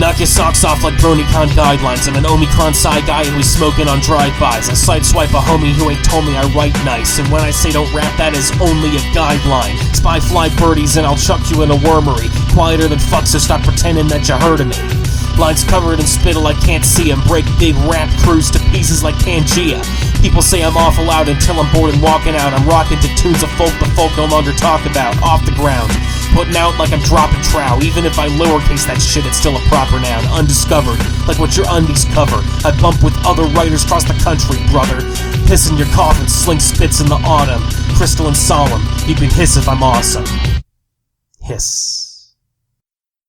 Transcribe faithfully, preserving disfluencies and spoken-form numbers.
Knock your socks off like BronyCon guidelines. I'm an Omicron Psi guy who's smoking on drive-bys. I sideswipe a homie who ain't told me I write nice. And when I say don't rap, that is only a guideline. Spy fly birdies and I'll chuck you in a wormery. Quieter than fuck, so stop pretending that you heard of me. Lines covered in spittle, I can't see 'em. Break big rap crews to pieces like Pangea. People say I'm awful loud until I'm bored and walking out. I'm rocking to tunes of folk the folk no longer talk about. Off the ground, putting out like I'm dropping trow. Even if I lowercase that shit, it's still a proper noun. Undiscovered, like what your undies cover. I bump with other writers across the country, brother. Piss in your coffin, sling spits in the autumn. Crystal and solemn, you can hiss if I'm awesome. Hiss.